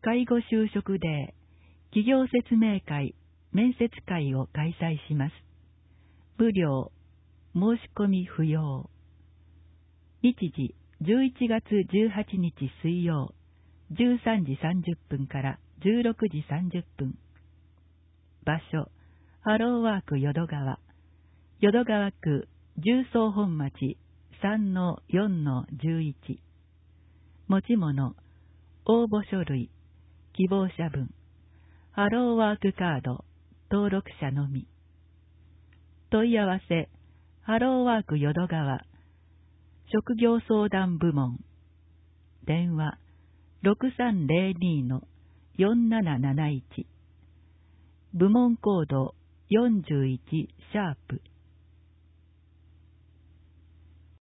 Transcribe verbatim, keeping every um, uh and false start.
介護就職デー企業説明会面接会を開催します。無料、申し込み不要。日時じゅういちがつじゅうはちにち水曜じゅうさんじさんじゅっぷんからじゅうろくじさんじゅっぷん。場所、ハローワーク淀川、淀川区十総本町 さんのよんのじゅういち。持ち物、応募書類、希望者分、ハローワークカード、登録者のみ。問い合わせ、ハローワーク淀川、職業相談部門。電話、ろくさんぜろにのよんなななないち。部門コードよんじゅういちシャープ